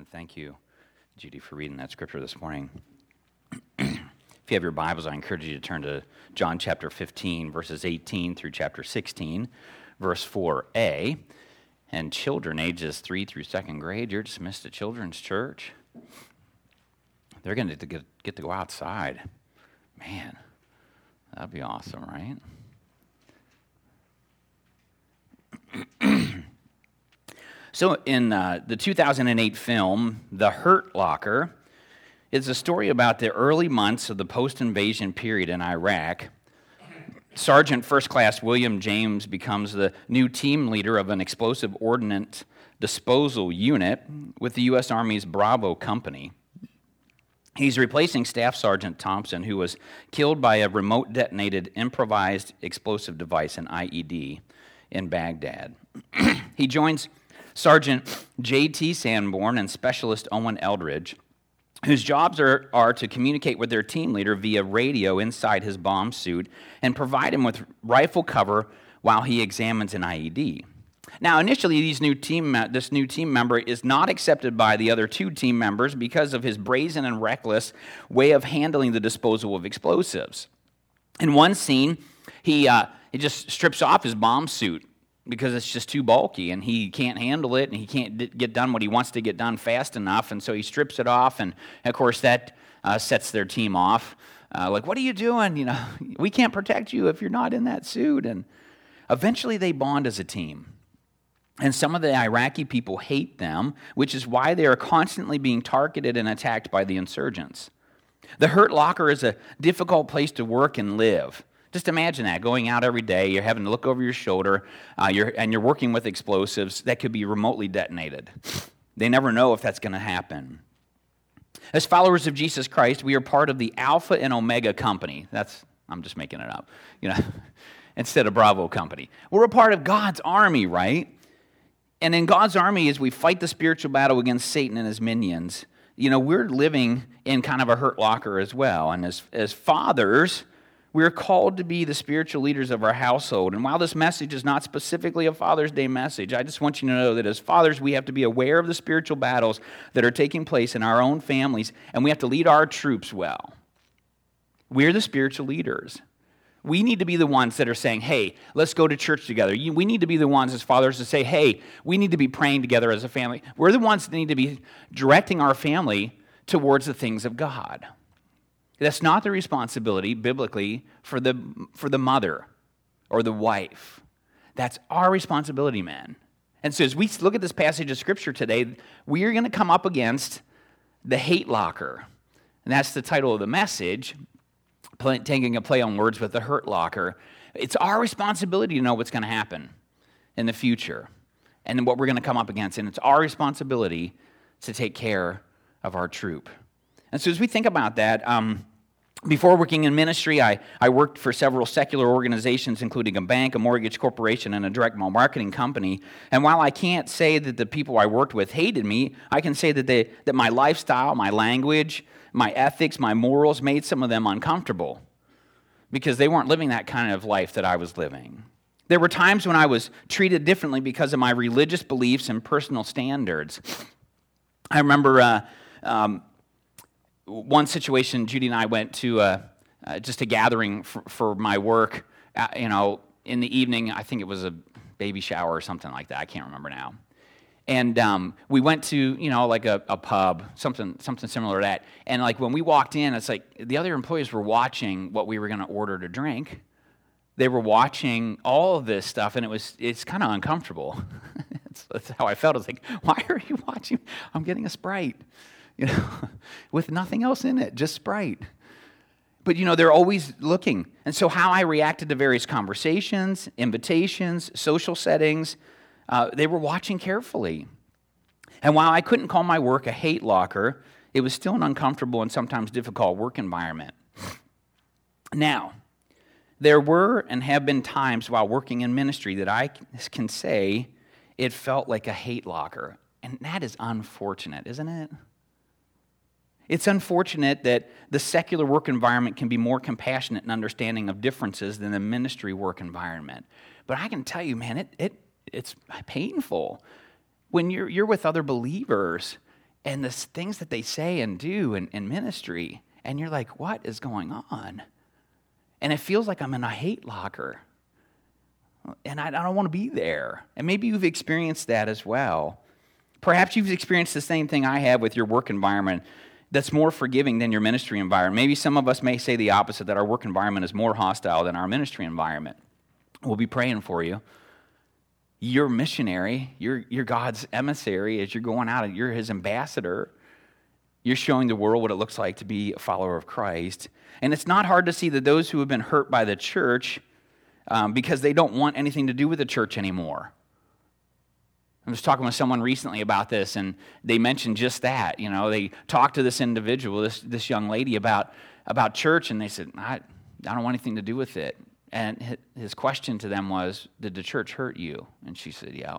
Amen. Thank you, Judy, for reading that scripture this morning. If you have your Bibles, I encourage you to turn to John chapter 15, verses 18 through chapter 16, verse 4a. And children ages 3 through 2nd grade, you're dismissed to children's church. They're going to get to go outside. Man, that'd be awesome, right? So in the 2008 film, The Hurt Locker, it's a story about the early months of the post-invasion period in Iraq. Sergeant First Class William James becomes the new team leader of an explosive ordnance disposal unit with the U.S. Army's Bravo Company. He's replacing Staff Sergeant Thompson, who was killed by a remote detonated improvised explosive device, an IED, in Baghdad. He joins Sergeant J.T. Sanborn and Specialist Owen Eldridge, whose jobs are to communicate with their team leader via radio inside his bomb suit and provide him with rifle cover while he examines an IED. Now, initially, this new team member is not accepted by the other two team members because of his brazen and reckless way of handling the disposal of explosives. In one scene, he just strips off his bomb suit because it's just too bulky, and he can't handle it, and he can't get done what he wants to get done fast enough, and so he strips it off, and of course that sets their team off. Like, what are you doing? You know, we can't protect you if you're not in that suit. And eventually they bond as a team. And some of the Iraqi people hate them, which is why they are constantly being targeted and attacked by the insurgents. The Hurt Locker is a difficult place to work and live. Just imagine that, going out every day, you're having to look over your shoulder, you're working with explosives that could be remotely detonated. They never know if that's going to happen. As followers of Jesus Christ, we are part of the Alpha and Omega Company. I'm just making it up, instead of Bravo Company. We're a part of God's army, right? And in God's army, as we fight the spiritual battle against Satan and his minions, we're living in kind of a hurt locker as well. And as fathers, we are called to be the spiritual leaders of our household. And while this message is not specifically a Father's Day message, I just want you to know that as fathers, we have to be aware of the spiritual battles that are taking place in our own families, and we have to lead our troops well. We're the spiritual leaders. We need to be the ones that are saying, hey, let's go to church together. We need to be the ones as fathers to say, hey, we need to be praying together as a family. We're the ones that need to be directing our family towards the things of God. That's not the responsibility, biblically, for the mother or the wife. That's our responsibility, man. And so as we look at this passage of Scripture today, we are going to come up against the hate locker. And that's the title of the message, taking a play on words with the hurt locker. It's our responsibility to know what's going to happen in the future and what we're going to come up against. And it's our responsibility to take care of our troop. And so as we think about that, before working in ministry, I worked for several secular organizations, including a bank, a mortgage corporation, and a direct mail marketing company. And while I can't say that the people I worked with hated me, I can say that my lifestyle, my language, my ethics, my morals made some of them uncomfortable because they weren't living that kind of life that I was living. There were times when I was treated differently because of my religious beliefs and personal standards. I remember one situation, Judy and I went to just a gathering for my work, in the evening. I think it was a baby shower or something like that. I can't remember now. And we went to, like a pub, something similar to that. And like when we walked in, it's like the other employees were watching what we were going to order to drink. They were watching all of this stuff, and it's kind of uncomfortable. That's how I felt. I was like, why are you watching? I'm getting a Sprite. With nothing else in it, just Sprite. But, they're always looking. And so how I reacted to various conversations, invitations, social settings, they were watching carefully. And while I couldn't call my work a hate locker, it was still an uncomfortable and sometimes difficult work environment. Now, there were and have been times while working in ministry that I can say it felt like a hate locker. And that is unfortunate, isn't it? It's unfortunate that the secular work environment can be more compassionate and understanding of differences than the ministry work environment. But I can tell you, man, it's painful when you're with other believers and the things that they say and do in ministry, and you're like, what is going on? And it feels like I'm in a hate locker, and I don't want to be there. And maybe you've experienced that as well. Perhaps you've experienced the same thing I have with your work environment that's more forgiving than your ministry environment. Maybe some of us may say the opposite, that our work environment is more hostile than our ministry environment. We'll be praying for you. You're missionary. You're God's emissary as you're going out. You're his ambassador. You're showing the world what it looks like to be a follower of Christ. And it's not hard to see that those who have been hurt by the church because they don't want anything to do with the church anymore. I was talking with someone recently about this, and they mentioned just that. You know, they talked to this individual, this young lady, about church, and they said, I don't want anything to do with it. And his question to them was, did the church hurt you? And she said, yeah.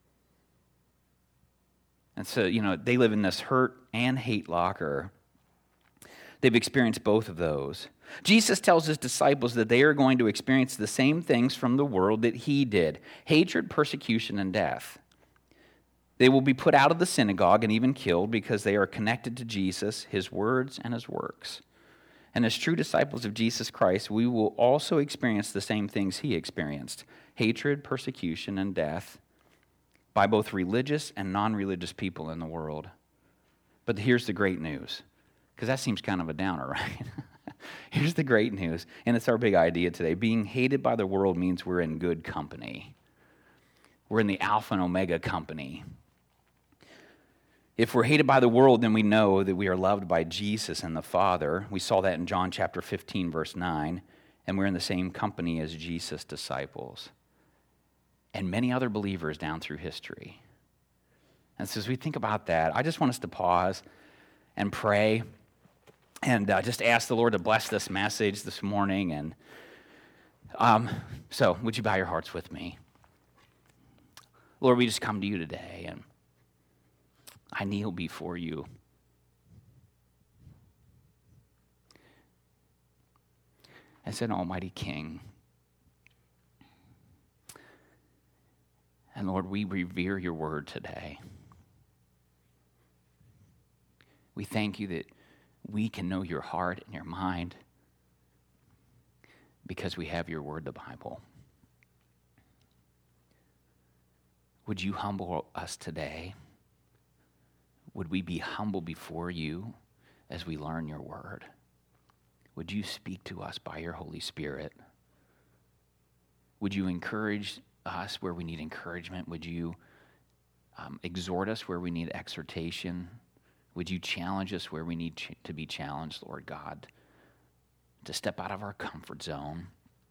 And so, you know, they live in this hurt and hate locker. They've experienced both of those. Jesus tells his disciples that they are going to experience the same things from the world that he did: hatred, persecution, and death. They will be put out of the synagogue and even killed because they are connected to Jesus, his words, and his works. And as true disciples of Jesus Christ, we will also experience the same things he experienced: hatred, persecution, and death by both religious and non-religious people in the world. But here's the great news, because that seems kind of a downer, right? Here's the great news, and it's our big idea today. Being hated by the world means we're in good company. We're in the Alpha and Omega company. If we're hated by the world, then we know that we are loved by Jesus and the Father. We saw that in John chapter 15, verse 9, and we're in the same company as Jesus' disciples and many other believers down through history. And so as we think about that, I just want us to pause and pray and just ask the Lord to bless this message this morning. And so would you bow your hearts with me? Lord, we just come to you today, and I kneel before you. As an almighty King. And Lord, we revere your word today. We thank you that we can know your heart and your mind because we have your word, the Bible. Would you humble us today? Would we be humble before you as we learn your word? Would you speak to us by your Holy Spirit? Would you encourage us where we need encouragement? Would you exhort us where we need exhortation? Would you challenge us where we need to be challenged, Lord God, to step out of our comfort zone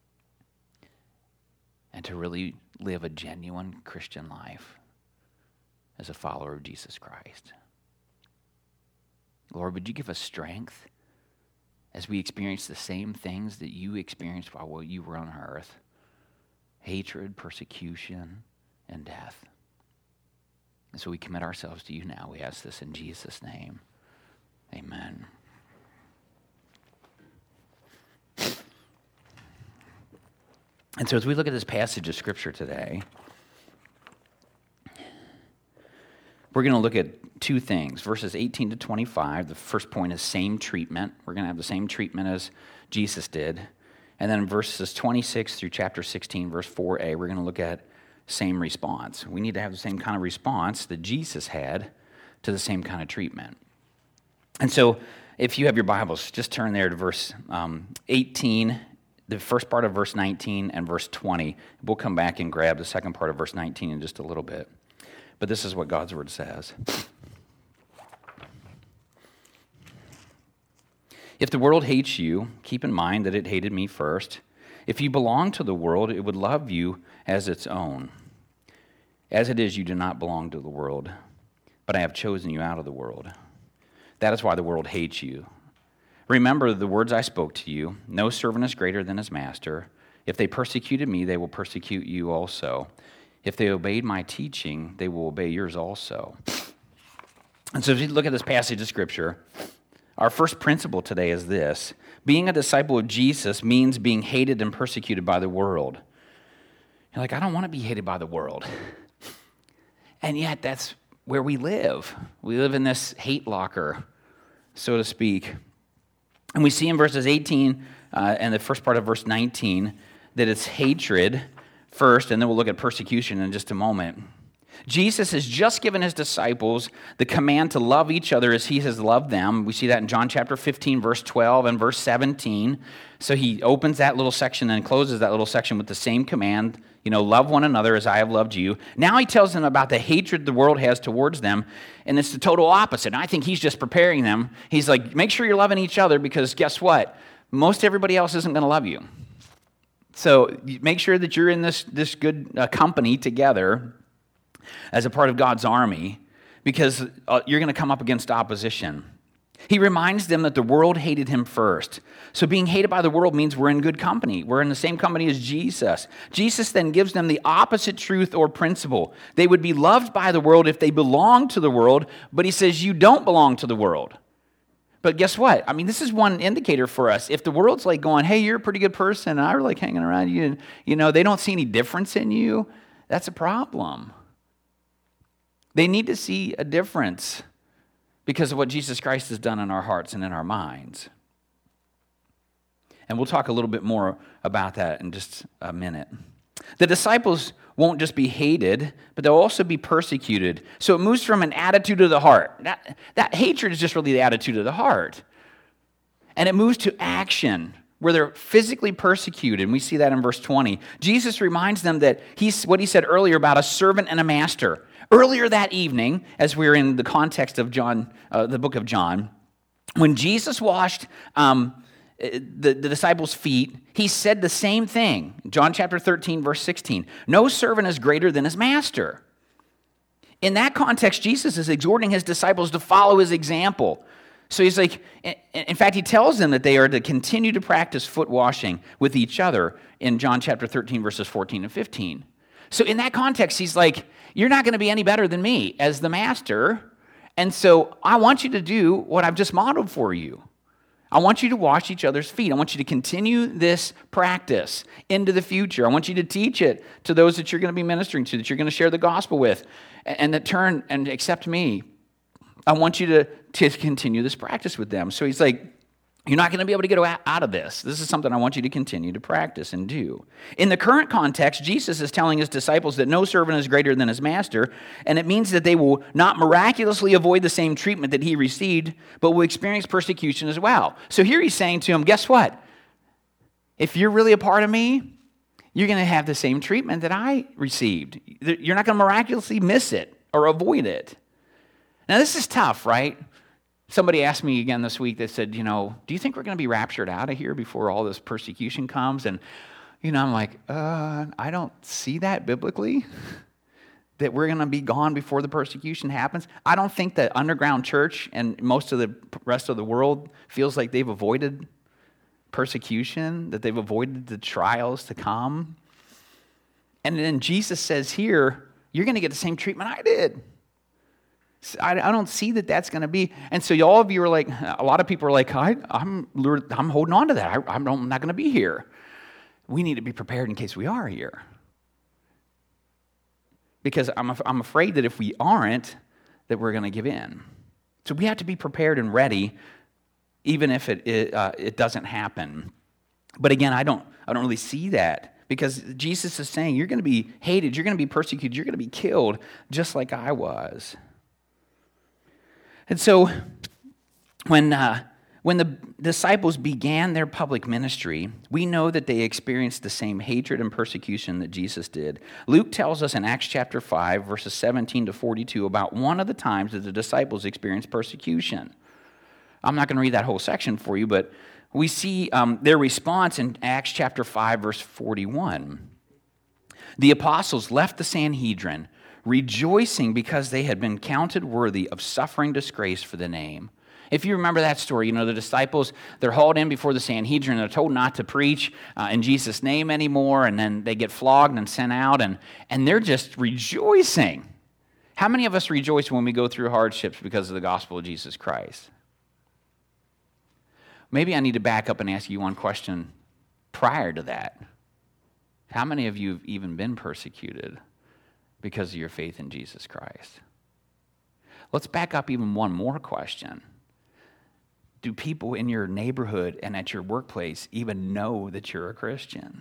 and to really live a genuine Christian life as a follower of Jesus Christ? Lord, would you give us strength as we experience the same things that you experienced while you were on earth: hatred, persecution, and death. And so we commit ourselves to you now. We ask this in Jesus' name. Amen. And so as we look at this passage of Scripture today, we're going to look at two things. Verses 18 to 25, the first point is same treatment. We're going to have the same treatment as Jesus did. And then in verses 26 through chapter 16, verse 4a, we're going to look at same response. We need to have the same kind of response that Jesus had to the same kind of treatment. And so if you have your Bibles, just turn there to verse 18, the first part of verse 19 and verse 20. We'll come back and grab the second part of verse 19 in just a little bit. But this is what God's word says. If the world hates you, keep in mind that it hated me first. If you belong to the world, it would love you as its own. As it is, you do not belong to the world, but I have chosen you out of the world. That is why the world hates you. Remember the words I spoke to you. No servant is greater than his master. If they persecuted me, they will persecute you also. If they obeyed my teaching, they will obey yours also. And so if you look at this passage of Scripture, our first principle today is this: being a disciple of Jesus means being hated and persecuted by the world. You're like, I don't want to be hated by the world. And yet that's where we live. We live in this hate locker, so to speak. And we see in verses 18 and the first part of verse 19 that it's hatred first, and then we'll look at persecution in just a moment. Jesus has just given his disciples the command to love each other as he has loved them. We see that in John chapter 15, verse 12 and verse 17. So he opens that little section and closes that little section with the same command, love one another as I have loved you. Now he tells them about the hatred the world has towards them, and it's the total opposite. And I think he's just preparing them. He's like, make sure you're loving each other because guess what? Most everybody else isn't going to love you. So make sure that you're in this good company together as a part of God's army, because you're going to come up against opposition. He reminds them that the world hated him first. So being hated by the world means we're in good company. We're in the same company as Jesus. Jesus then gives them the opposite truth or principle. They would be loved by the world if they belonged to the world, but he says you don't belong to the world. But guess what? This is one indicator for us. If the world's like going, hey, you're a pretty good person, and I like hanging around you, and they don't see any difference in you, that's a problem. They need to see a difference because of what Jesus Christ has done in our hearts and in our minds. And we'll talk a little bit more about that in just a minute. The disciples won't just be hated, but they'll also be persecuted. So it moves from an attitude of the heart. That hatred is just really the attitude of the heart. And it moves to action, where they're physically persecuted. And we see that in verse 20. Jesus reminds them that what he said earlier about a servant and a master. Earlier that evening, as we're in the context of John, the book of John, when Jesus washed the disciples' feet, he said the same thing. John chapter 13, verse 16. No servant is greater than his master. In that context, Jesus is exhorting his disciples to follow his example. So he's like, in fact, he tells them that they are to continue to practice foot washing with each other in John chapter 13, verses 14 and 15. So in that context, he's like, you're not going to be any better than me as the master, and so I want you to do what I've just modeled for you. I want you to wash each other's feet. I want you to continue this practice into the future. I want you to teach it to those that you're going to be ministering to, that you're going to share the gospel with, and that turn and accept me. I want you to continue this practice with them. So he's like, you're not going to be able to get out of this. This is something I want you to continue to practice and do. In the current context, Jesus is telling his disciples that no servant is greater than his master, and it means that they will not miraculously avoid the same treatment that he received, but will experience persecution as well. So here he's saying to them, guess what? If you're really a part of me, you're going to have the same treatment that I received. You're not going to miraculously miss it or avoid it. Now, this is tough, right? Somebody asked me again this week, they said, do you think we're going to be raptured out of here before all this persecution comes? And, I'm like, I don't see that biblically, that we're going to be gone before the persecution happens. I don't think the underground church and most of the rest of the world feels like they've avoided persecution, that they've avoided the trials to come. And then Jesus says here, you're going to get the same treatment I did. I don't see that that's going to be. And so all of you are like, a lot of people are like, I'm holding on to that. I'm not going to be here. We need to be prepared in case we are here. Because I'm afraid that if we aren't, that we're going to give in. So we have to be prepared and ready, even if it doesn't happen. But again, I don't really see that. Because Jesus is saying, you're going to be hated, you're going to be persecuted, you're going to be killed, just like I was. And so when the disciples began their public ministry, we know that they experienced the same hatred and persecution that Jesus did. Luke tells us in Acts chapter 5, verses 17 to 42, about one of the times that the disciples experienced persecution. I'm not going to read that whole section for you, but we see their response in Acts chapter 5, verse 41. The apostles left the Sanhedrin, rejoicing because they had been counted worthy of suffering disgrace for the name. If you remember that story, the disciples, they're hauled in before the Sanhedrin, they're told not to preach in Jesus' name anymore, and then they get flogged and sent out, and they're just rejoicing. How many of us rejoice when we go through hardships because of the gospel of Jesus Christ? Maybe I need to back up and ask you one question prior to that. How many of you have even been persecuted because of your faith in Jesus Christ? Let's back up even one more question. Do people in your neighborhood and at your workplace even know that you're a Christian?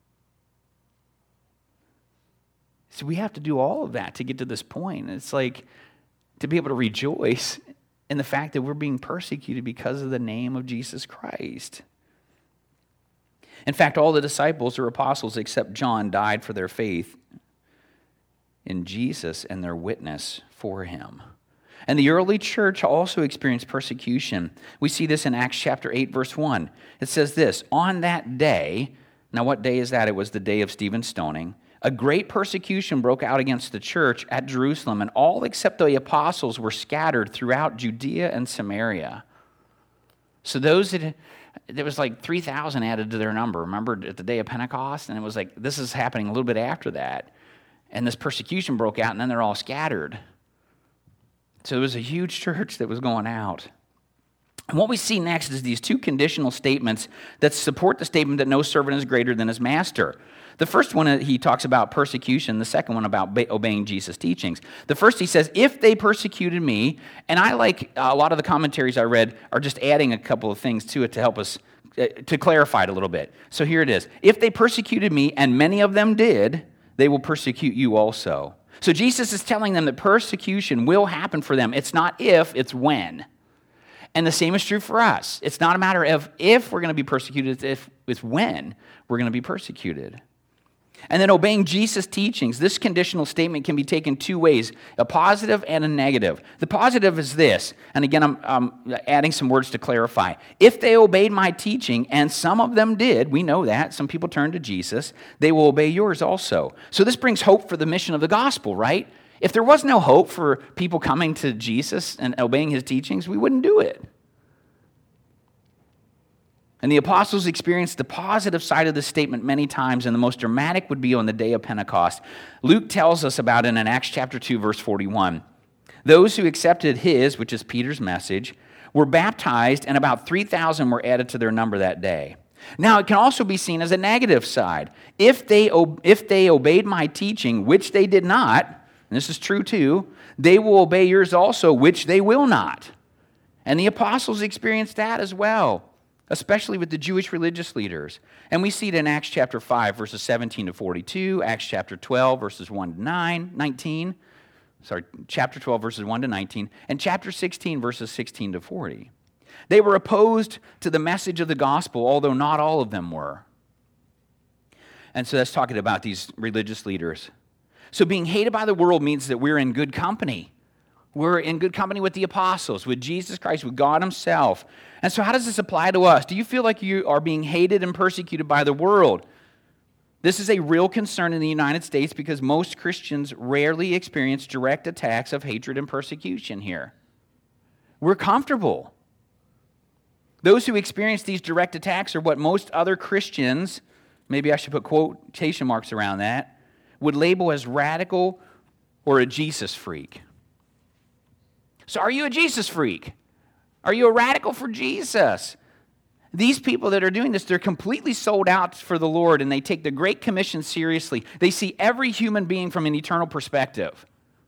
So we have to do all of that to get to this point. It's like to be able to rejoice in the fact that we're being persecuted because of the name of Jesus Christ. In fact, all the disciples or apostles except John died for their faith in Jesus and their witness for him. And the early church also experienced persecution. We see this in Acts chapter 8, verse 1. It says this, on that day, now what day is that? It was the day of Stephen's stoning. A great persecution broke out against the church at Jerusalem, and all except the apostles were scattered throughout Judea and Samaria. So there was like 3,000 added to their number, remember, at the day of Pentecost? And it was like, this is happening a little bit after that. And this persecution broke out, and then they're all scattered. So there was a huge church that was going out. And what we see next is these two conditional statements that support the statement that no servant is greater than his master. The first one, he talks about persecution. The second one about obeying Jesus' teachings. The first, he says, if they persecuted me, and I like a lot of the commentaries I read are just adding a couple of things to it to help us, to clarify it a little bit. So here it is. If they persecuted me, and many of them did, they will persecute you also. So Jesus is telling them that persecution will happen for them. It's not if, it's when. And the same is true for us. It's not a matter of if we're going to be persecuted, it's when we're going to be persecuted. And then obeying Jesus' teachings, this conditional statement can be taken two ways, a positive and a negative. The positive is this, and again, I'm adding some words to clarify. If they obeyed my teaching, and some of them did, we know that, some people turned to Jesus, they will obey yours also. So this brings hope for the mission of the gospel, right? If there was no hope for people coming to Jesus and obeying his teachings, we wouldn't do it. And the apostles experienced the positive side of this statement many times, and the most dramatic would be on the day of Pentecost. Luke tells us about it in Acts chapter 2, verse 41. Those who accepted his, which is Peter's message, were baptized, and about 3,000 were added to their number that day. Now, it can also be seen as a negative side. If they obeyed my teaching, which they did not, and this is true too, they will obey yours also, which they will not. And the apostles experienced that as well, especially with the Jewish religious leaders. And we see it in Acts chapter 5, verses 17 to 42, Acts chapter 12, verses 1 to 19, chapter 12, verses 1 to 19, and chapter 16, verses 16 to 40. They were opposed to the message of the gospel, although not all of them were. And so that's talking about these religious leaders. So being hated by the world means that we're in good company. We're in good company with the apostles, with Jesus Christ, with God himself. And so how does this apply to us? Do you feel like you are being hated and persecuted by the world? This is a real concern in the United States because most Christians rarely experience direct attacks of hatred and persecution here. We're comfortable. Those who experience these direct attacks are what most other Christians, maybe I should put quotation marks around that, would label as radical or a Jesus freak. So are you a Jesus freak? Are you a radical for Jesus? These people that are doing this, they're completely sold out for the Lord, and they take the Great Commission seriously. They see every human being from an eternal perspective.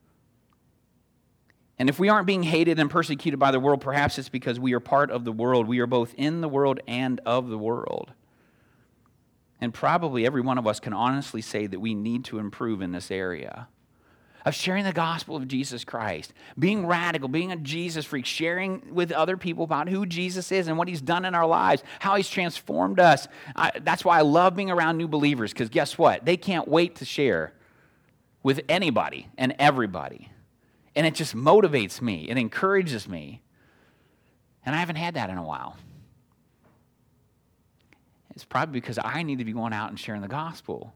And if we aren't being hated and persecuted by the world, perhaps it's because we are part of the world. We are both in the world and of the world. And probably every one of us can honestly say that we need to improve in this area of sharing the gospel of Jesus Christ, being radical, being a Jesus freak, sharing with other people about who Jesus is and what he's done in our lives, how he's transformed us. That's why I love being around new believers, because guess what? They can't wait to share with anybody and everybody. And it just motivates me. It encourages me. And I haven't had that in a while. It's probably because I need to be going out and sharing the gospel.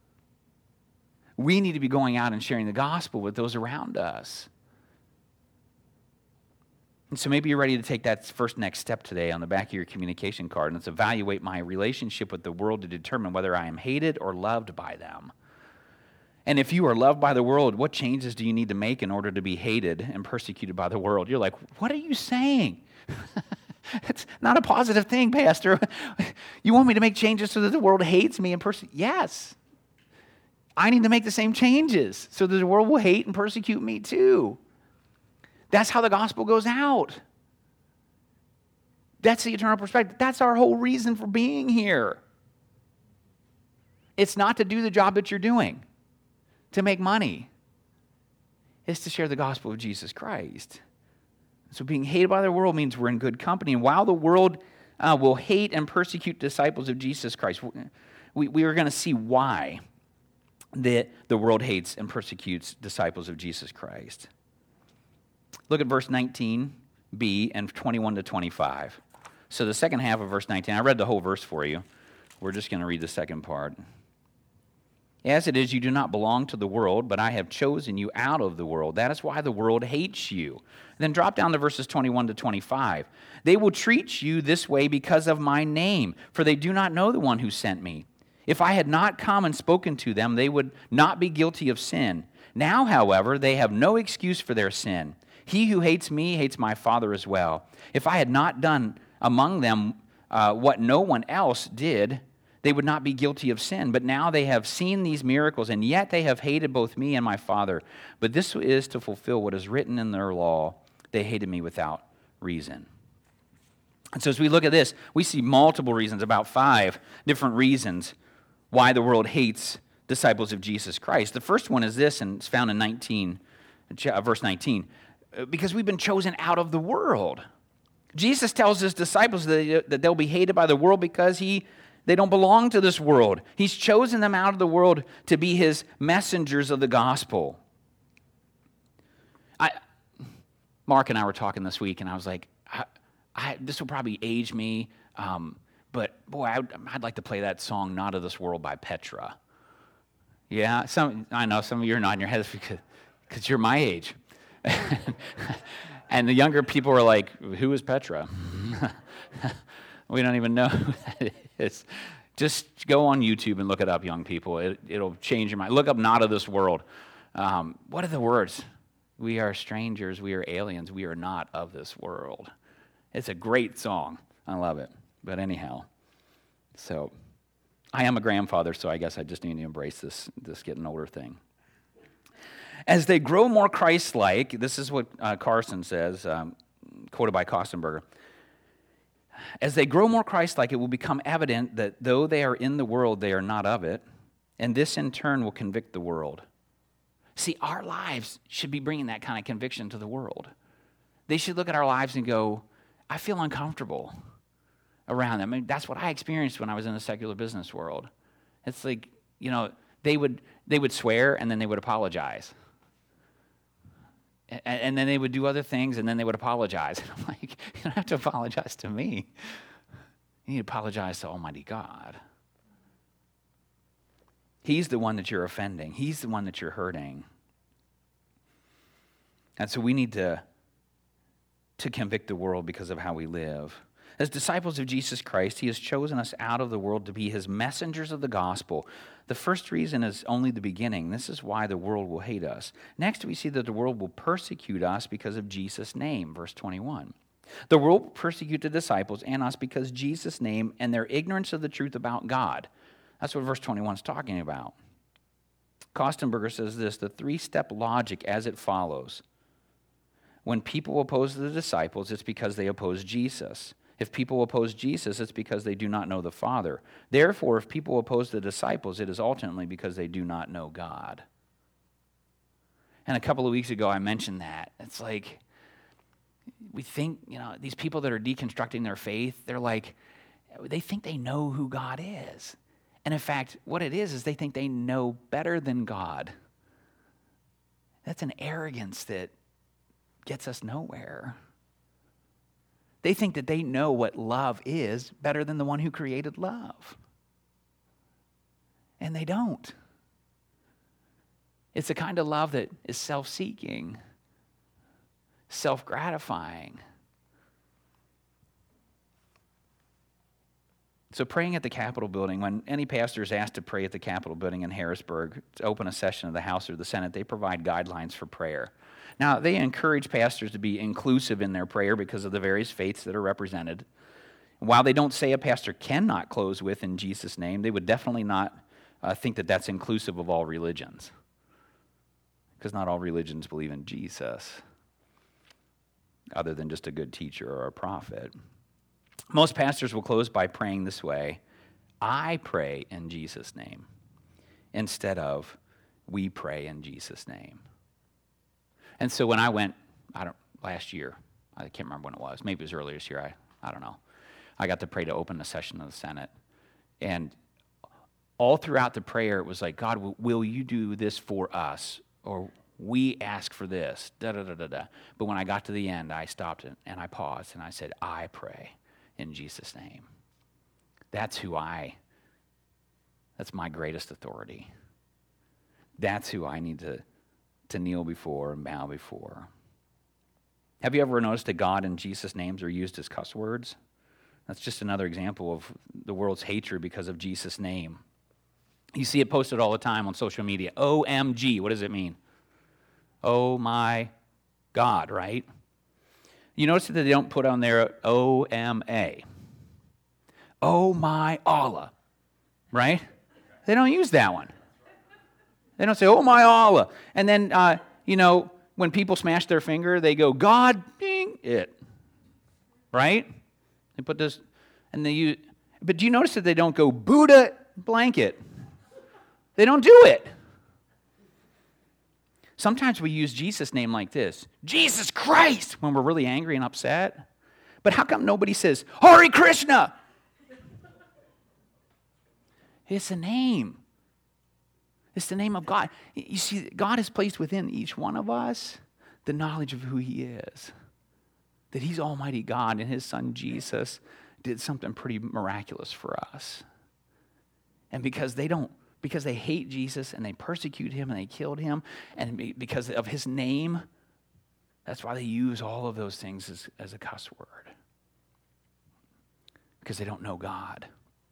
We need to be going out and sharing the gospel with those around us. And so maybe you're ready to take that first next step today on the back of your communication card, and it's evaluate my relationship with the world to determine whether I am hated or loved by them. And if you are loved by the world, what changes do you need to make in order to be hated and persecuted by the world? You're like, what are you saying? It's not a positive thing, Pastor. You want me to make changes so that the world hates me and persecute? Yes. I need to make the same changes so that the world will hate and persecute me too. That's how the gospel goes out. That's the eternal perspective. That's our whole reason for being here. It's not to do the job that you're doing, to make money. It's to share the gospel of Jesus Christ. So being hated by the world means we're in good company. And while the world will hate and persecute disciples of Jesus Christ, we are going to see why the world hates and persecutes disciples of Jesus Christ. Look at verse 19b and 21 to 25. So the second half of verse 19, I read the whole verse for you. We're just going to read the second part. As it is, you do not belong to the world, but I have chosen you out of the world. That is why the world hates you. Then drop down to verses 21 to 25. They will treat you this way because of my name, for they do not know the one who sent me. If I had not come and spoken to them, they would not be guilty of sin. Now, however, they have no excuse for their sin. He who hates me hates my Father as well. If I had not done among them what no one else did, they would not be guilty of sin. But now they have seen these miracles, and yet they have hated both me and my Father. But this is to fulfill what is written in their law. They hated me without reason. And so as we look at this, we see multiple reasons, about 5 different reasons why the world hates disciples of Jesus Christ. The first one is this, and it's found in verse 19. Because we've been chosen out of the world. Jesus tells his disciples that they'll be hated by the world because they don't belong to this world. He's chosen them out of the world to be his messengers of the gospel. Mark and I were talking this week, and I was like, this will probably age me, but boy, I'd like to play that song, Not of This World by Petra. Yeah, I know some of you are nodding your heads because you're my age. And the younger people are like, who is Petra? We don't even know who that is. Just go on YouTube and look it up, young people. It'll change your mind. Look up Not of This World. What are the words? We are strangers. We are aliens. We are not of this world. It's a great song. I love it. But anyhow, so I am a grandfather, so I guess I just need to embrace this getting older thing. As they grow more Christ-like, this is what Carson says, quoted by Kostenberger. As they grow more Christ-like, it will become evident that though they are in the world, they are not of it, and this in turn will convict the world. See, our lives should be bringing that kind of conviction to the world. They should look at our lives and go, I feel uncomfortable around them. I mean, that's what I experienced when I was in the secular business world. It's like, they would swear and then they would apologize. And then they would do other things, and then they would apologize. And I'm like, you don't have to apologize to me. You need to apologize to Almighty God. He's the one that you're offending. He's the one that you're hurting. And so we need to convict the world because of how we live. As disciples of Jesus Christ, he has chosen us out of the world to be his messengers of the gospel. The first reason is only the beginning. This is why the world will hate us. Next, we see that the world will persecute us because of Jesus' name, verse 21. The world will persecute the disciples and us because Jesus' name and their ignorance of the truth about God. That's what verse 21 is talking about. Kostenberger says this, the 3-step logic as it follows. When people oppose the disciples, it's because they oppose Jesus. If people oppose Jesus, it's because they do not know the Father. Therefore, if people oppose the disciples, it is ultimately because they do not know God. And a couple of weeks ago, I mentioned that. It's like, we think, these people that are deconstructing their faith, they think they know who God is. And in fact, what it is they think they know better than God. That's an arrogance that gets us nowhere. They think that they know what love is better than the one who created love. And they don't. It's a kind of love that is self-seeking, self-gratifying. So praying at the Capitol building, when any pastor is asked to pray at the Capitol building in Harrisburg to open a session of the House or the Senate, they provide guidelines for prayer. Now, they encourage pastors to be inclusive in their prayer because of the various faiths that are represented. While they don't say a pastor cannot close with in Jesus' name, they would definitely not think that that's inclusive of all religions, because not all religions believe in Jesus. other than just a good teacher or a prophet. Most pastors will close by praying this way: I pray in Jesus' name, instead of we pray in Jesus' name. And so when I went, last year, I can't remember when it was, maybe it was earlier this year, I don't know. I got to pray to open the session of the Senate. And all throughout the prayer, it was like, God, will you do this for us? Or we ask for this, da-da-da-da-da. But when I got to the end, I stopped it, and I paused, and I said, I pray in Jesus' name. That's my greatest authority. That's who I need to kneel before and bow before. Have you ever noticed that God and Jesus' names are used as cuss words? That's just another example of the world's hatred because of Jesus' name. You see it posted all the time on social media. OMG, what does it mean? Oh my God, right? You notice that they don't put on there OMA. Oh my Allah, right? They don't use that one. They don't say, oh my Allah. And then, when people smash their finger, they go, God, ding, it. Right? They put this, and they use, but do you notice that they don't go, Buddha blanket? They don't do it. Sometimes we use Jesus' name like this, Jesus Christ, when we're really angry and upset. But how come nobody says, Hare Krishna? It's a name. It's the name of God. You see, God has placed within each one of us the knowledge of who He is. That He's Almighty God, and His Son Jesus did something pretty miraculous for us. And because they hate Jesus and they persecute Him and they killed Him, and because of His name, that's why they use all of those things as a cuss word. Because they don't know God.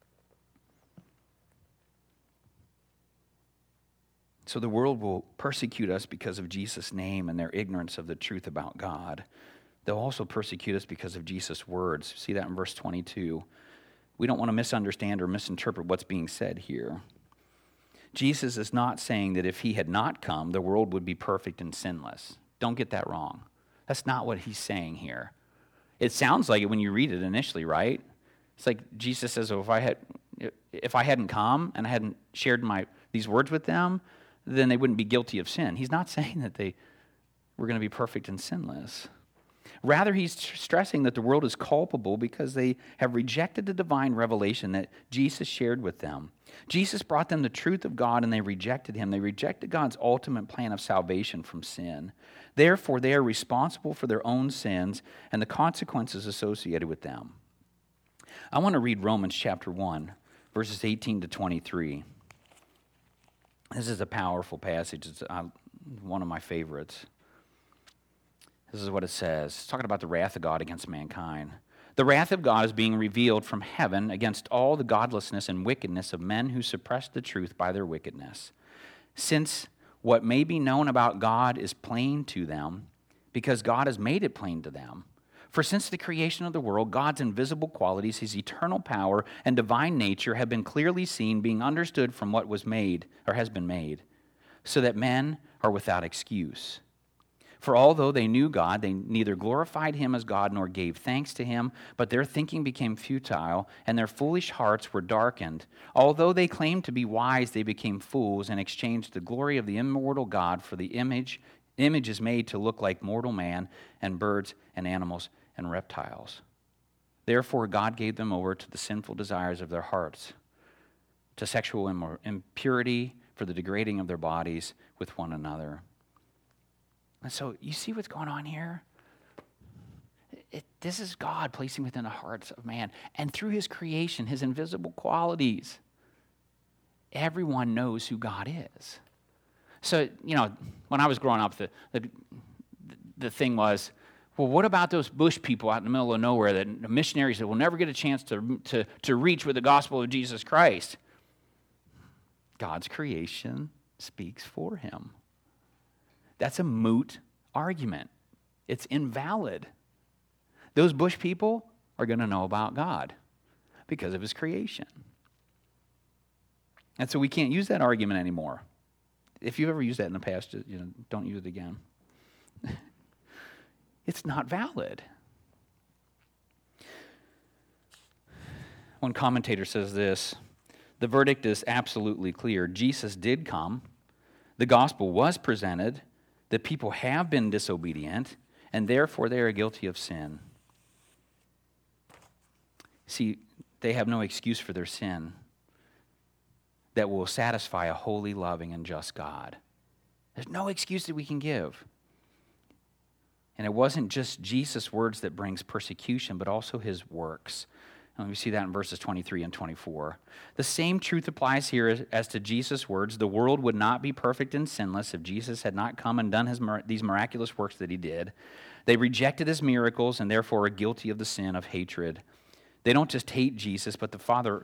So the world will persecute us because of Jesus' name and their ignorance of the truth about God. They'll also persecute us because of Jesus' words. See that in verse 22. We don't want to misunderstand or misinterpret what's being said here. Jesus is not saying that if He had not come, the world would be perfect and sinless. Don't get that wrong. That's not what He's saying here. It sounds like it when you read it initially, right? It's like Jesus says, oh, if I hadn't come and I hadn't shared these words with them, then they wouldn't be guilty of sin. He's not saying that they were going to be perfect and sinless. Rather, He's stressing that the world is culpable because they have rejected the divine revelation that Jesus shared with them. Jesus brought them the truth of God, and they rejected Him. They rejected God's ultimate plan of salvation from sin. Therefore, they are responsible for their own sins and the consequences associated with them. I want to read Romans chapter 1, verses 18 to 23. This is a powerful passage. It's one of my favorites. This is what it says. It's talking about the wrath of God against mankind. The wrath of God is being revealed from heaven against all the godlessness and wickedness of men who suppress the truth by their wickedness. Since what may be known about God is plain to them, because God has made it plain to them. For since the creation of the world, God's invisible qualities, His eternal power and divine nature have been clearly seen, being understood from what was made or has been made, so that men are without excuse. For although they knew God, they neither glorified Him as God nor gave thanks to Him, but their thinking became futile, and their foolish hearts were darkened. Although they claimed to be wise, they became fools and exchanged the glory of the immortal God for the images made to look like mortal man and birds and animals and reptiles. Therefore, God gave them over to the sinful desires of their hearts, to sexual impurity, for the degrading of their bodies with one another. And so, you see what's going on here? This is God placing within the hearts of man. And through His creation, His invisible qualities, everyone knows who God is. So, when I was growing up, the thing was, well, what about those bush people out in the middle of nowhere, that the missionaries that will never get a chance to reach with the gospel of Jesus Christ? God's creation speaks for Him. That's a moot argument. It's invalid. Those bush people are going to know about God because of His creation. And so we can't use that argument anymore. If you've ever used that in the past, don't use it again. it's not valid. One commentator says this: the verdict is absolutely clear. Jesus did come. The gospel was presented. The people have been disobedient, and therefore they are guilty of sin. See, they have no excuse for their sin that will satisfy a holy, loving, and just God. There's no excuse that we can give. And it wasn't just Jesus' words that brings persecution, but also his works. And we see that in verses 23 and 24. The same truth applies here as to Jesus' words. The world would not be perfect and sinless if Jesus had not come and done these miraculous works that he did. They rejected his miracles and therefore are guilty of the sin of hatred. They don't just hate Jesus, but the Father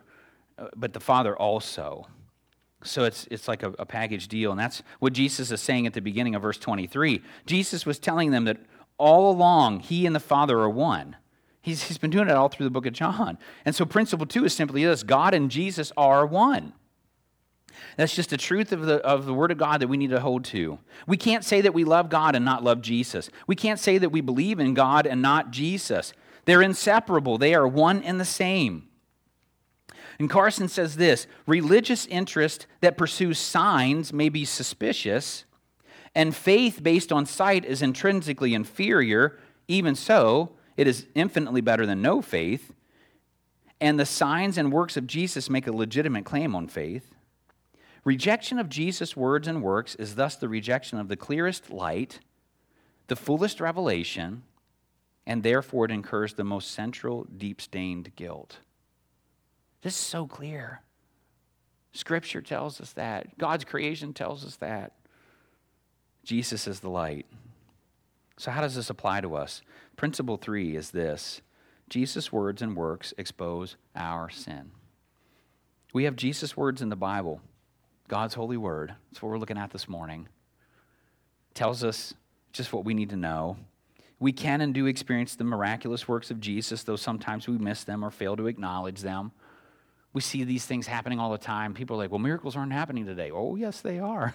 also. So it's like a package deal, and that's what Jesus is saying at the beginning of verse 23. Jesus was telling them that all along, he and the Father are one. He's been doing it all through the book of John. And so principle 2 is simply this: God and Jesus are one. That's just the truth of the Word of God that we need to hold to. We can't say that we love God and not love Jesus. We can't say that we believe in God and not Jesus. They're inseparable. They are one and the same. And Carson says this: religious interest that pursues signs may be suspicious, and faith based on sight is intrinsically inferior. Even so, it is infinitely better than no faith. And the signs and works of Jesus make a legitimate claim on faith. Rejection of Jesus' words and works is thus the rejection of the clearest light, the fullest revelation, and therefore it incurs the most central, deep-stained guilt. This is so clear. Scripture tells us that. God's creation tells us that. Jesus is the light. So how does this apply to us? Principle 3 is this: Jesus' words and works expose our sin. We have Jesus' words in the Bible, God's holy word. That's what we're looking at this morning. It tells us just what we need to know. We can and do experience the miraculous works of Jesus, though sometimes we miss them or fail to acknowledge them. We see these things happening all the time. People are like, well, miracles aren't happening today. Oh, yes, they are.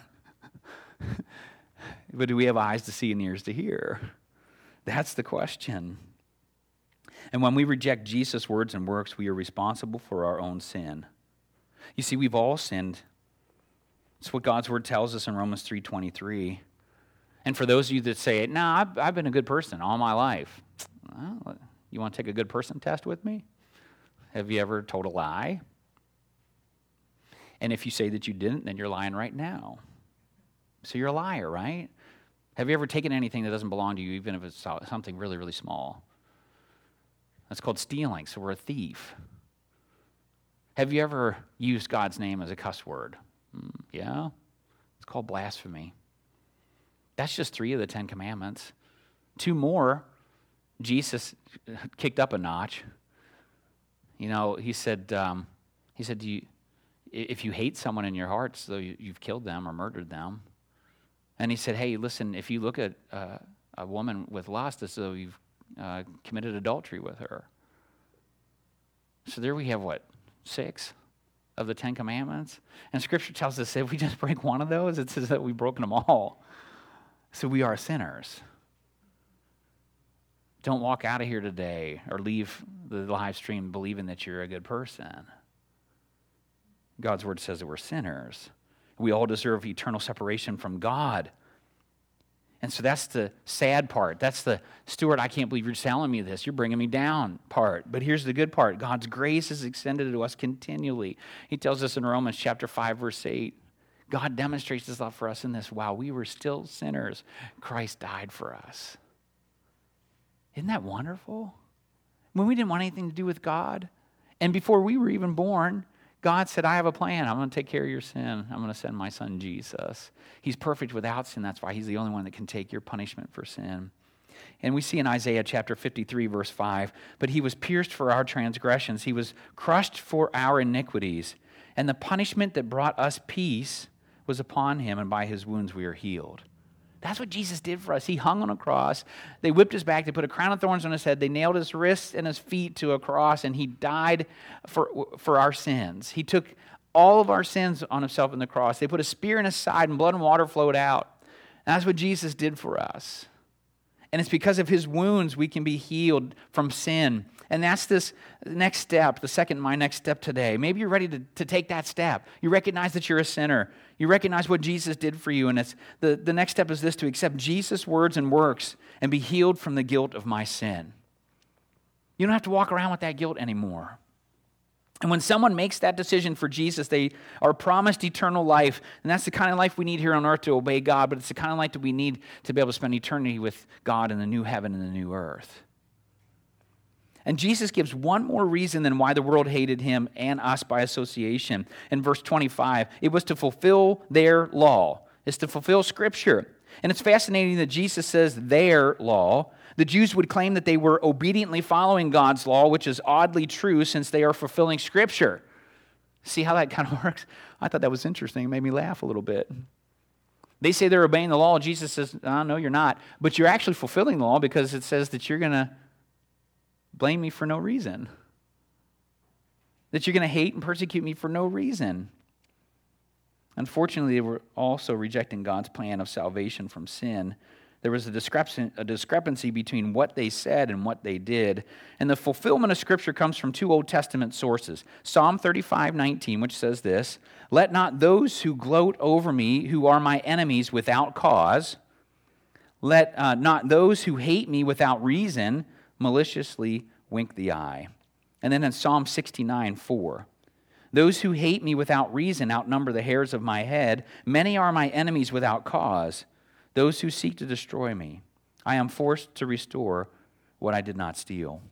But do we have eyes to see and ears to hear? That's the question. And when we reject Jesus' words and works, we are responsible for our own sin. You see, we've all sinned. It's what God's word tells us in Romans 3:23. And for those of you that say, no, I've been a good person all my life. Well, you want to take a good person test with me? Have you ever told a lie? And if you say that you didn't, then you're lying right now. So you're a liar, right? Have you ever taken anything that doesn't belong to you, even if it's something really, really small? That's called stealing, so we're a thief. Have you ever used God's name as a cuss word? Yeah? It's called blasphemy. That's just 3 of the 10 commandments. 2 more, Jesus kicked up a notch. You know, he said, if you hate someone in your heart, so you've killed them or murdered them. And he said, hey, listen, if you look at a woman with lust, as though you've committed adultery with her. So there we have, 6 of the 10 commandments? And Scripture tells us that if we just break one of those, it says that we've broken them all. So we are sinners. Don't walk out of here today or leave the live stream believing that you're a good person. God's word says that we're sinners. We all deserve eternal separation from God. And so that's the sad part. That's the, Stuart, I can't believe you're telling me this. You're bringing me down part. But here's the good part. God's grace is extended to us continually. He tells us in Romans chapter 5, verse 8, God demonstrates his love for us in this: while we were still sinners, Christ died for us. Isn't that wonderful? When we didn't want anything to do with God, and before we were even born, God said, I have a plan. I'm going to take care of your sin. I'm going to send my son Jesus. He's perfect without sin. That's why he's the only one that can take your punishment for sin. And we see in Isaiah chapter 53, verse 5, but he was pierced for our transgressions. He was crushed for our iniquities. And the punishment that brought us peace was upon him, and by his wounds we are healed. That's what Jesus did for us. He hung on a cross. They whipped his back. They put a crown of thorns on his head. They nailed his wrists and his feet to a cross, and he died for our sins. He took all of our sins on himself in the cross. They put a spear in his side, and blood and water flowed out. And that's what Jesus did for us. And it's because of his wounds we can be healed from sin. And that's this next step, my next step today. Maybe you're ready to take that step. You recognize that you're a sinner. You recognize what Jesus did for you. And it's the next step is this: to accept Jesus' words and works and be healed from the guilt of my sin. You don't have to walk around with that guilt anymore. And when someone makes that decision for Jesus, they are promised eternal life. And that's the kind of life we need here on earth to obey God, but it's the kind of life that we need to be able to spend eternity with God in the new heaven and the new earth. And Jesus gives one more reason than why the world hated him and us by association. In verse 25, it was to fulfill their law. It's to fulfill Scripture. And it's fascinating that Jesus says their law. The Jews would claim that they were obediently following God's law, which is oddly true since they are fulfilling Scripture. See how that kind of works? I thought that was interesting. It made me laugh a little bit. They say they're obeying the law. Jesus says, oh, no, you're not. But you're actually fulfilling the law because it says that you're going to blame me for no reason. That you're going to hate and persecute me for no reason. Unfortunately, they were also rejecting God's plan of salvation from sin. There was a discrepancy between what they said and what they did. And the fulfillment of Scripture comes from two Old Testament sources. Psalm 35:19, which says this: "Let not those who gloat over me, who are my enemies without cause, let not those who hate me without reason maliciously wink the eye." And then in Psalm 69:4, "Those who hate me without reason outnumber the hairs of my head. Many are my enemies without cause. Those who seek to destroy me, I am forced to restore what I did not steal."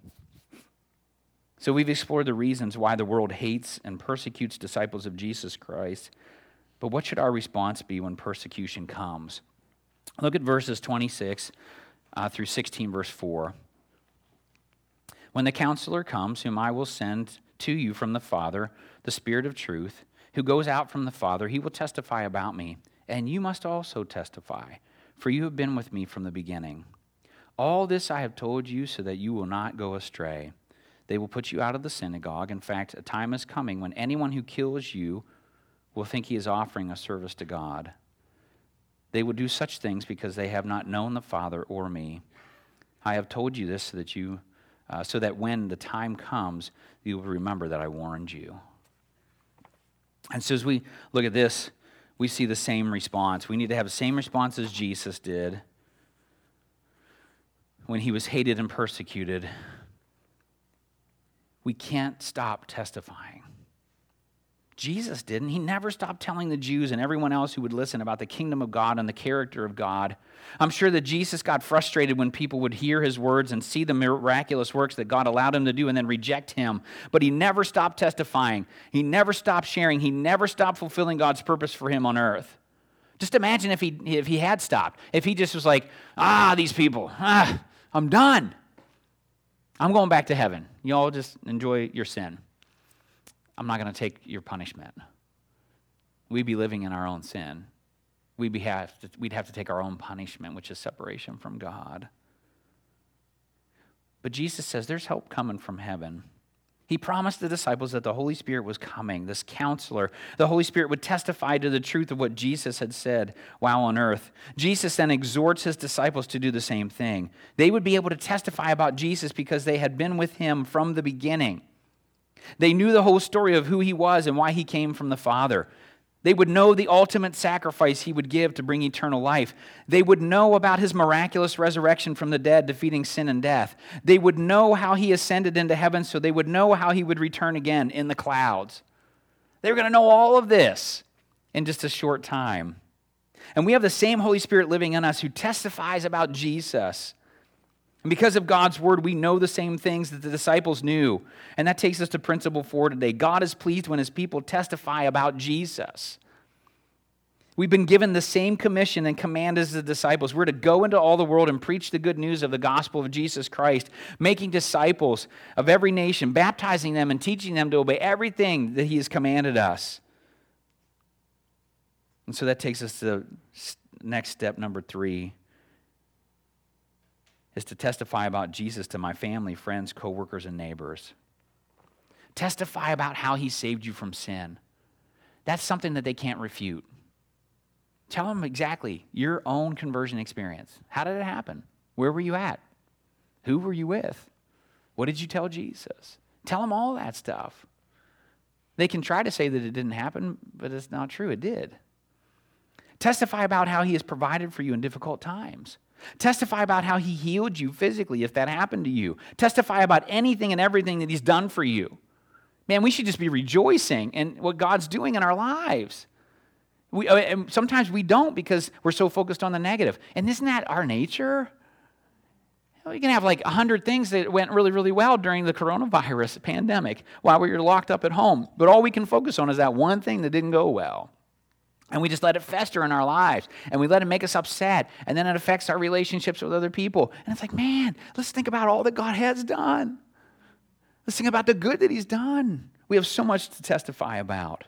So we've explored the reasons why the world hates and persecutes disciples of Jesus Christ. But what should our response be when persecution comes? Look at verses 26 through 16, verse 4. "When the counselor comes, whom I will send to you from the Father, the Spirit of truth, who goes out from the Father, he will testify about me. And you must also testify, for you have been with me from the beginning. All this I have told you so that you will not go astray. They will put you out of the synagogue. In fact, a time is coming when anyone who kills you will think he is offering a service to God. They will do such things because they have not known the Father or me. I have told you this so that when the time comes, you will remember that I warned you." And so as we look at this, we see the same response. We need to have the same response as Jesus did when he was hated and persecuted. We can't stop testifying. Jesus didn't. He never stopped telling the Jews and everyone else who would listen about the kingdom of God and the character of God. I'm sure that Jesus got frustrated when people would hear his words and see the miraculous works that God allowed him to do and then reject him. But he never stopped testifying. He never stopped sharing. He never stopped fulfilling God's purpose for him on earth. Just imagine if he had stopped. If he just was like, these people, I'm done. I'm going back to heaven. You all just enjoy your sin. I'm not going to take your punishment. We'd be living in our own sin. We'd have to take our own punishment, which is separation from God. But Jesus says there's help coming from heaven. He promised the disciples that the Holy Spirit was coming, this counselor. The Holy Spirit would testify to the truth of what Jesus had said while on earth. Jesus then exhorts his disciples to do the same thing. They would be able to testify about Jesus because they had been with him from the beginning. They knew the whole story of who he was and why he came from the Father. They would know the ultimate sacrifice he would give to bring eternal life. They would know about his miraculous resurrection from the dead, defeating sin and death. They would know how he ascended into heaven, so they would know how he would return again in the clouds. They were going to know all of this in just a short time. And we have the same Holy Spirit living in us who testifies about Jesus. And because of God's word, we know the same things that the disciples knew. And that takes us to principle 4 today. God is pleased when his people testify about Jesus. We've been given the same commission and command as the disciples. We're to go into all the world and preach the good news of the gospel of Jesus Christ, making disciples of every nation, baptizing them and teaching them to obey everything that he has commanded us. And so that takes us to the next step, number 3. Is to testify about Jesus to my family, friends, coworkers, and neighbors. Testify about how he saved you from sin. That's something that they can't refute. Tell them exactly your own conversion experience. How did it happen? Where were you at? Who were you with? What did you tell Jesus? Tell them all that stuff. They can try to say that it didn't happen, but it's not true. It did. Testify about how he has provided for you in difficult times. Testify about how he healed you physically if that happened to you. Testify about anything and everything that he's done for you. Man, we should just be rejoicing in what God's doing in our lives. And sometimes we don't because we're so focused on the negative. And isn't that our nature? You can have like 100 things that went really, really well during the coronavirus pandemic while we were locked up at home. But all we can focus on is that one thing that didn't go well. And we just let it fester in our lives. And we let it make us upset. And then it affects our relationships with other people. And it's like, man, let's think about all that God has done. Let's think about the good that he's done. We have so much to testify about.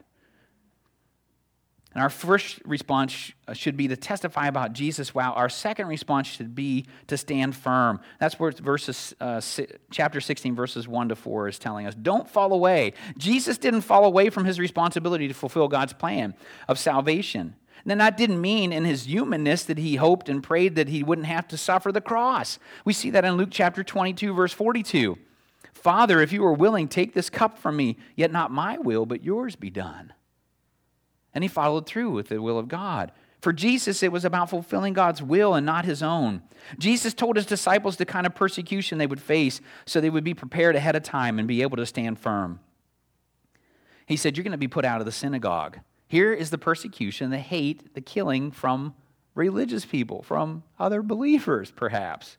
And our first response should be to testify about Jesus, while our second response should be to stand firm. That's where chapter 16, verses 1 to 4 is telling us. Don't fall away. Jesus didn't fall away from his responsibility to fulfill God's plan of salvation. And then that didn't mean in his humanness that he hoped and prayed that he wouldn't have to suffer the cross. We see that in Luke chapter 22, verse 42. Father, if you are willing, take this cup from me, yet not my will, but yours be done. And he followed through with the will of God. For Jesus, it was about fulfilling God's will and not his own. Jesus told his disciples the kind of persecution they would face so they would be prepared ahead of time and be able to stand firm. He said, you're going to be put out of the synagogue. Here is the persecution, the hate, the killing from religious people, from other believers, perhaps.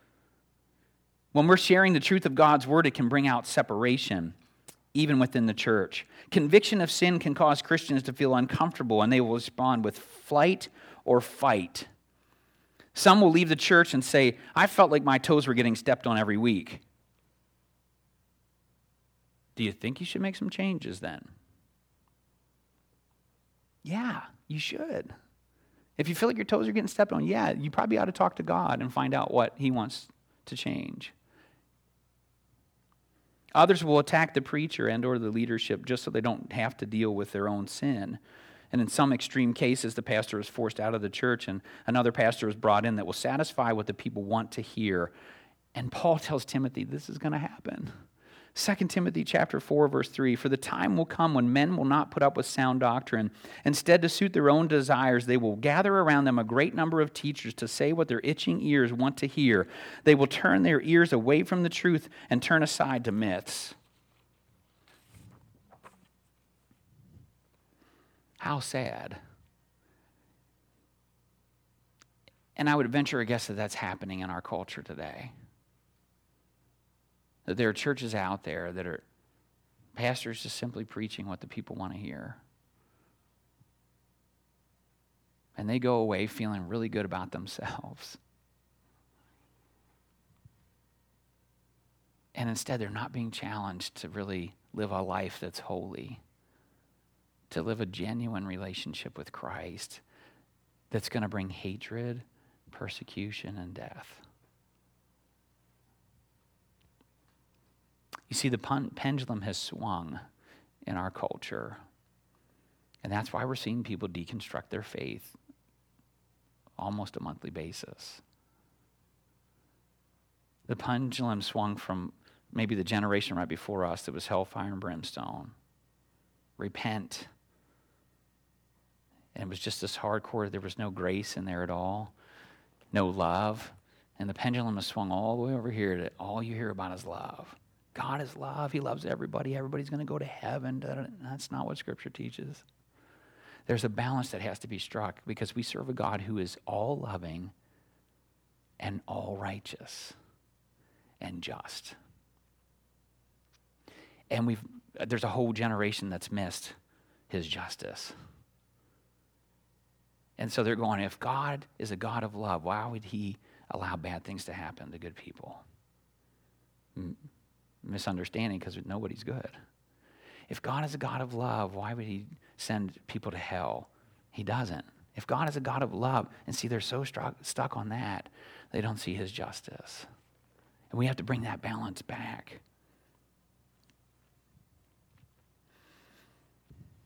When we're sharing the truth of God's word, it can bring out separation, even within the church. Conviction of sin can cause Christians to feel uncomfortable, and they will respond with flight or fight. Some will leave the church and say, I felt like my toes were getting stepped on every week. Do you think you should make some changes then? Yeah, you should. If you feel like your toes are getting stepped on, yeah, you probably ought to talk to God and find out what he wants to change. Others will attack the preacher and or the leadership just so they don't have to deal with their own sin. And in some extreme cases, the pastor is forced out of the church and another pastor is brought in that will satisfy what the people want to hear. And Paul tells Timothy this is going to happen. 2 Timothy chapter 4, verse 3, for the time will come when men will not put up with sound doctrine. Instead, to suit their own desires, they will gather around them a great number of teachers to say what their itching ears want to hear. They will turn their ears away from the truth and turn aside to myths. How sad. And I would venture a guess that that's happening in our culture today. That there are churches out there that are pastors just simply preaching what the people want to hear. And they go away feeling really good about themselves. And instead, they're not being challenged to really live a life that's holy, to live a genuine relationship with Christ that's going to bring hatred, persecution, and death. You see, the pendulum has swung in our culture. And that's why we're seeing people deconstruct their faith almost a monthly basis. The pendulum swung from maybe the generation right before us that was hellfire and brimstone. Repent. And it was just this hardcore, there was no grace in there at all. No love. And the pendulum has swung all the way over here to all you hear about is love. God is love. He loves everybody. Everybody's going to go to heaven. That's not what Scripture teaches. There's a balance that has to be struck because we serve a God who is all loving and all righteous and just. And there's a whole generation that's missed his justice. And so they're going, if God is a God of love, why would he allow bad things to happen to good people? Misunderstanding because nobody's good. If God is a God of love, why would he send people to hell? He doesn't. If God is a God of love, and see, they're so stuck on that, they don't see his justice. And we have to bring that balance back.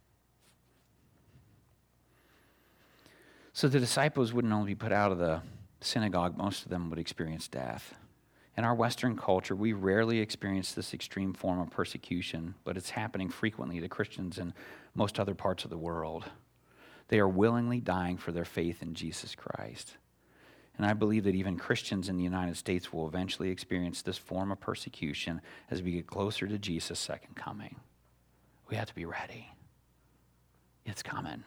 So the disciples wouldn't only be put out of the synagogue, most of them would experience death. In our Western culture, we rarely experience this extreme form of persecution, but it's happening frequently to Christians in most other parts of the world. They are willingly dying for their faith in Jesus Christ. And I believe that even Christians in the United States will eventually experience this form of persecution as we get closer to Jesus' second coming. We have to be ready. It's coming.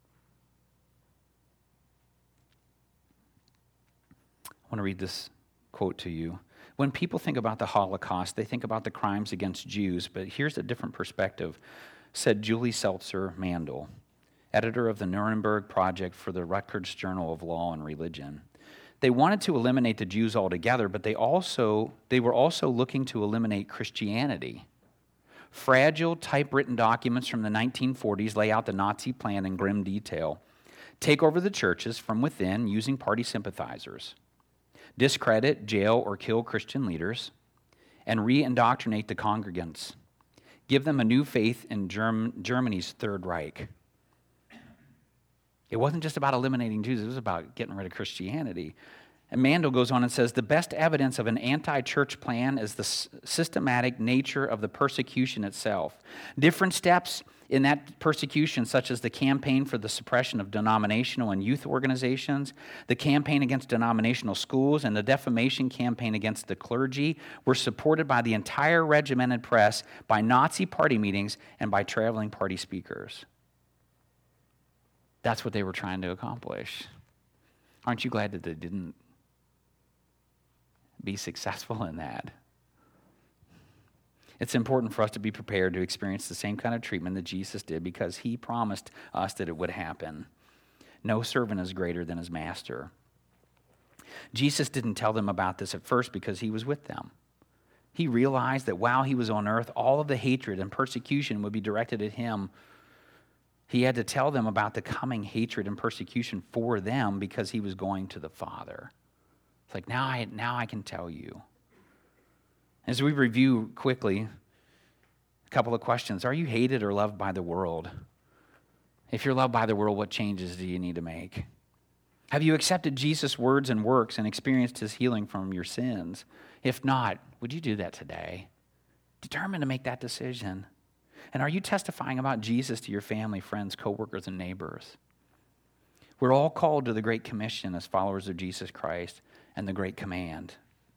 I want to read this quote to you. When people think about the Holocaust, they think about the crimes against Jews, but here's a different perspective, said Julie Seltzer Mandel, editor of the Nuremberg Project for the Rutgers Journal of Law and Religion. They wanted to eliminate the Jews altogether, but they were also looking to eliminate Christianity. Fragile, typewritten documents from the 1940s lay out the Nazi plan in grim detail. Take over the churches from within using party sympathizers. Discredit, jail, or kill Christian leaders, and re-indoctrinate the congregants. Give them a new faith in Germany's Third Reich. It wasn't just about eliminating Jews, it was about getting rid of Christianity. And Mandel goes on and says, the best evidence of an anti-church plan is the systematic nature of the persecution itself. Different steps in that persecution, such as the campaign for the suppression of denominational and youth organizations, the campaign against denominational schools, and the defamation campaign against the clergy, were supported by the entire regimented press, by Nazi party meetings, and by traveling party speakers. That's what they were trying to accomplish. Aren't you glad that they didn't be successful in that? It's important for us to be prepared to experience the same kind of treatment that Jesus did because he promised us that it would happen. No servant is greater than his master. Jesus didn't tell them about this at first because he was with them. He realized that while he was on earth, all of the hatred and persecution would be directed at him. He had to tell them about the coming hatred and persecution for them because he was going to the Father. It's like, now I can tell you. As we review quickly, a couple of questions. Are you hated or loved by the world? If you're loved by the world, what changes do you need to make? Have you accepted Jesus' words and works and experienced his healing from your sins? If not, would you do that today? Determined to make that decision. And are you testifying about Jesus to your family, friends, coworkers, and neighbors? We're all called to the Great Commission as followers of Jesus Christ and the Great Command.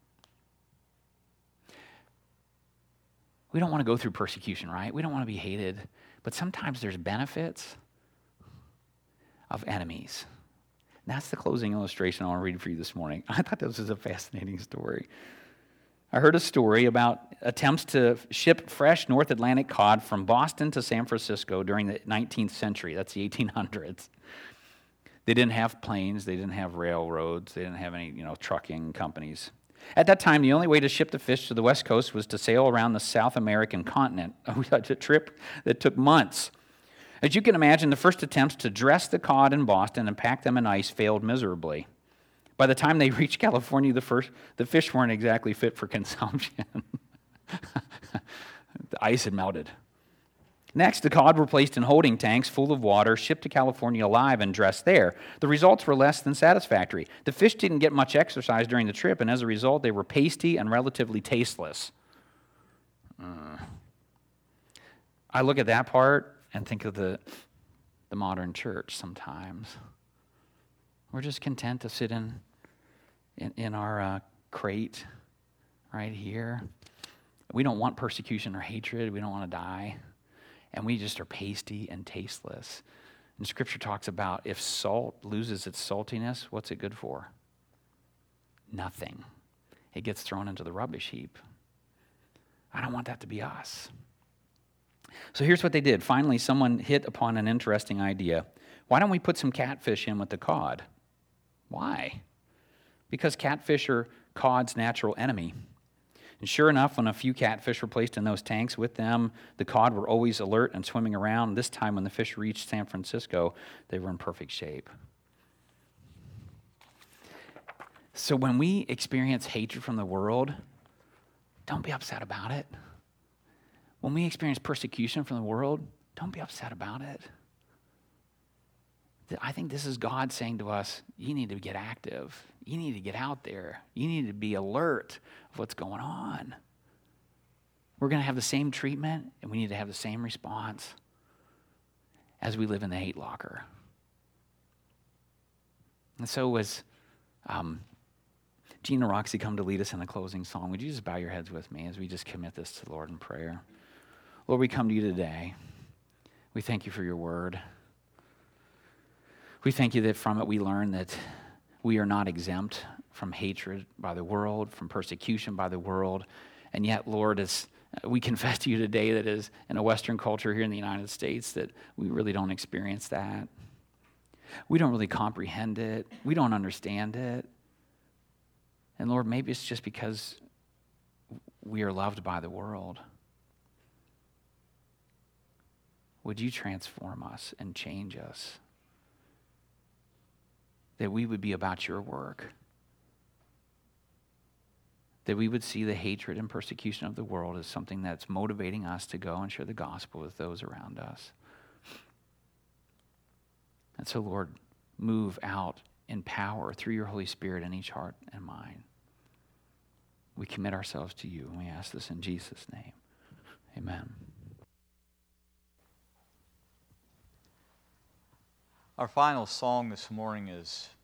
We don't want to go through persecution, right? We don't want to be hated. But sometimes there's benefits of enemies. And that's the closing illustration I want to read for you this morning. I thought this was a fascinating story. I heard a story about attempts to ship fresh North Atlantic cod from Boston to San Francisco during the 19th century. That's the 1800s. They didn't have planes. They didn't have railroads. They didn't have any, trucking companies. At that time, the only way to ship the fish to the West Coast was to sail around the South American continent. We had a trip that took months. As you can imagine, the first attempts to dress the cod in Boston and pack them in ice failed miserably. By the time they reached California, the fish weren't exactly fit for consumption. The ice had melted. Next, the cod were placed in holding tanks full of water, shipped to California alive, and dressed there. The results were less than satisfactory. The fish didn't get much exercise during the trip, and as a result, they were pasty and relatively tasteless. I look at that part and think of the modern church sometimes. We're just content to sit in our crate right here. We don't want persecution or hatred. We don't want to die. And we just are pasty and tasteless. And Scripture talks about if salt loses its saltiness, what's it good for? Nothing. It gets thrown into the rubbish heap. I don't want that to be us. So here's what they did. Finally, someone hit upon an interesting idea. Why don't we put some catfish in with the cod? Why? Because catfish are cod's natural enemy. And sure enough, when a few catfish were placed in those tanks with them, the cod were always alert and swimming around. This time when the fish reached San Francisco, they were in perfect shape. So when we experience hatred from the world, don't be upset about it. When we experience persecution from the world, don't be upset about it. I think this is God saying to us, you need to get active. You need to get out there. You need to be alert of what's going on. We're going to have the same treatment, and we need to have the same response as we live in the hate locker. And so as Gene and Roxy come to lead us in a closing song, would you just bow your heads with me as we just commit this to the Lord in prayer? Lord, we come to you today. We thank you for your word. We thank you that from it we learn that we are not exempt from hatred by the world, from persecution by the world. And yet, Lord, as we confess to you today that as in a Western culture here in the United States, that we really don't experience that. We don't really comprehend it. We don't understand it. And Lord, maybe it's just because we are loved by the world. Would you transform us and change us? That we would be about your work. That we would see the hatred and persecution of the world as something that's motivating us to go and share the gospel with those around us. And so, Lord, move out in power through your Holy Spirit in each heart and mind. We commit ourselves to you, and we ask this in Jesus' name. Amen. Our final song this morning is